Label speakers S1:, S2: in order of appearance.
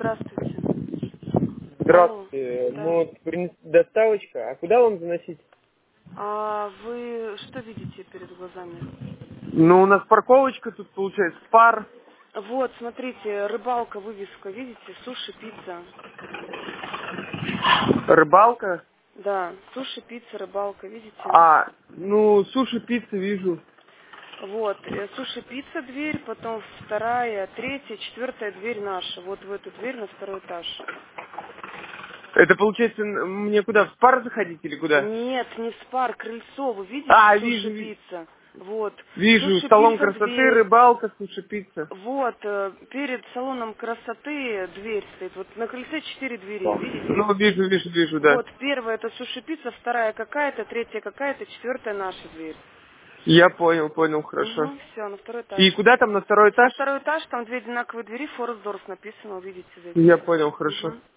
S1: здравствуйте. Алло,
S2: Здравствуйте.
S1: да.
S2: Ну, вот доставочка. А куда вам заносить?
S1: А вы что видите перед глазами?
S2: Ну, у нас парковочка тут получается, спар,
S1: Вот, смотрите, рыбалка, вывеска, видите? Суши, пицца.
S2: рыбалка.
S1: Да, суши, пицца, рыбалка, видите?
S2: А, ну, суши, пиццу вижу.
S1: Вот, суши, пицца, дверь, потом вторая, третья, четвертая дверь наша. Вот в эту дверь на второй этаж.
S2: Это получается, мне куда, в спар заходить или куда?
S1: Нет, не спар, крыльцо, вы видите?
S2: А,
S1: Суши,
S2: вижу,
S1: пицца. Вот,
S2: вижу.
S1: суши,
S2: Салон
S1: пицца,
S2: красоты,
S1: дверь.
S2: рыбалка, суши, пицца.
S1: Вот, перед салоном красоты дверь стоит. Вот на крыльце 4 двери, видите?
S2: Ну, вижу, да.
S1: Вот, первая это суши-пицца, вторая какая-то, третья какая-то, четвертая наша дверь.
S2: Я понял, хорошо.
S1: Угу, все, на второй этаж.
S2: И куда там на второй
S1: На
S2: этаж?
S1: второй этаж там две одинаковые двери, Форестдорф написано, увидите,
S2: Я
S1: зайдите.
S2: понял, хорошо.
S1: Угу.